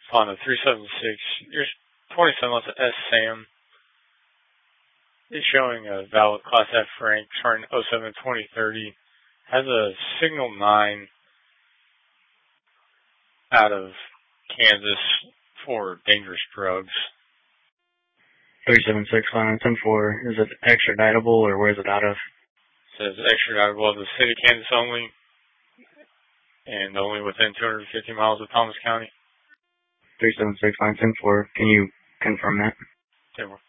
On the 376, your 27 months of S. Sam is showing a valid Class F rank starting 07-2030. Has a Signal 9 out of Kansas for dangerous drugs. 376 line 10-4. Is it extraditable or where is it out of? It says extraditable of the state of Kansas only and only within 250 miles of Thomas County. 376 line 10-4. Can you confirm that? 10-4.